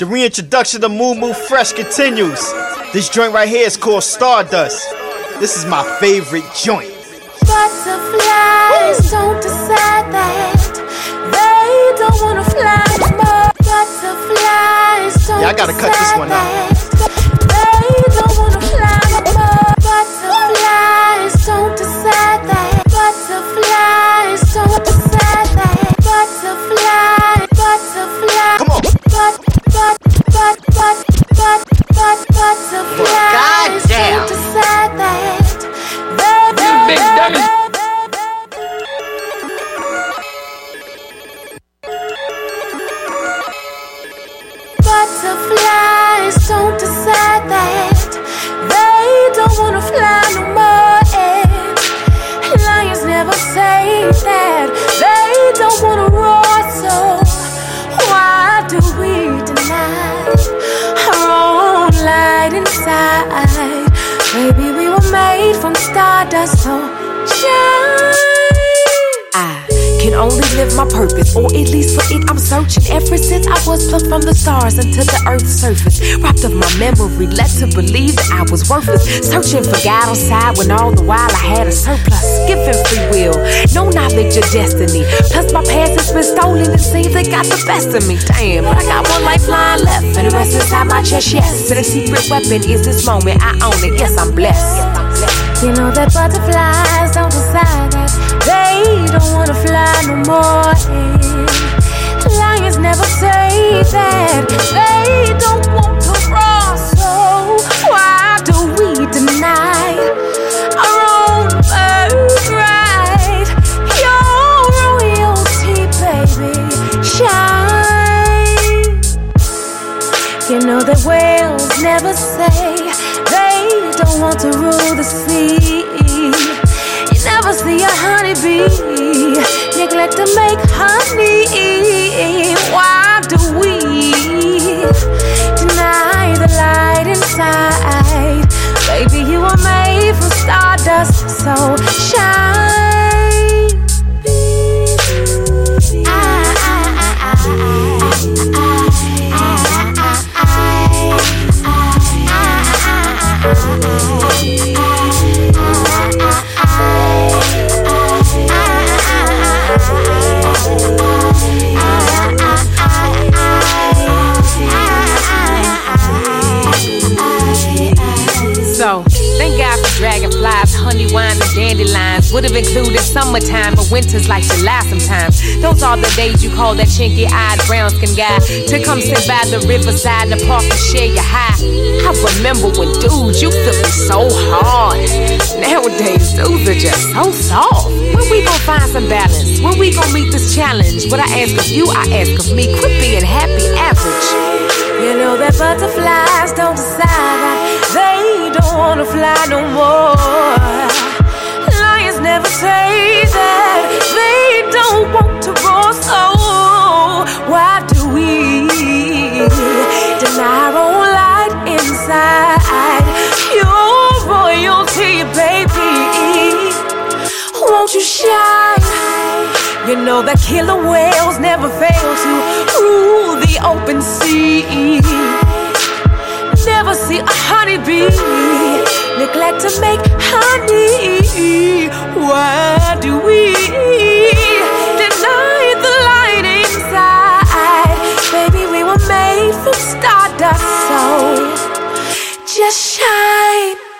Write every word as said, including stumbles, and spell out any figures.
The reintroduction of Moo Moo Fresh continues. This joint right here is called Stardust. This is my favorite joint. Butterflies don't decide that they don't wanna fly no more. Butterflies don't Yeah, I gotta cut this one out. They don't wanna fly no more. Butterflies don't decide that. Butterflies don't decide that. Butterfly, butterfly. Come on. But, but, but, but, but, but, butterflies don't decide that. Big dummy. Butterflies don't decide that they don't wanna fly no more. And lions never say that they don't wanna roar. So why do we deny our own light inside? Baby, we were made from stardust, so shine. I can only live my purpose, or at least for it I'm searching. Ever since I was plucked from the stars into the earth's surface, robbed of my memory, led to believe that I was worthless. Searching for God on side when all the while I had a surplus. Given free will, no knowledge of destiny. Plus my past has been stolen, it seems they got the best of me. Damn, but I got one lifeline left, and the rest inside my chest, yes. So the secret weapon is this moment, I own it, yes I'm blessed. You know that butterflies don't decide that they don't wanna fly no more. And lions never say that they don't want to roar. So why do we deny our own birthright? Your royalty, baby, shine. You know that whales never say they don't want to rule the sea. You never see a honeybee neglect to make honey. Why do we deny the light inside? Baby, you were made from stardust, so shine. I, I, I, I, I. So, thank God for dragonflies, honey wine, and dandelions. Would have included summertime, but winter's like July sometimes. Those are the days you call that chinky-eyed brown-skinned guy to come sit by the riverside in the park and share your high. I remember when dudes used to be so hard. Nowadays, dudes are just so soft. When we gon' find some balance? When we gon' meet this challenge? What I ask of you, I ask of me. Quit being happy average. You know that butterflies don't decide that they don't wanna fly no more. Lions never say that they don't want to roar. So why do we deny our own light inside? Your royalty, baby, won't you shine? You know that killer whales never fail to rule the open sea. Never see a honeybee neglect to make honey. Why do we deny the light inside? Baby, we were made from stardust, so just shine.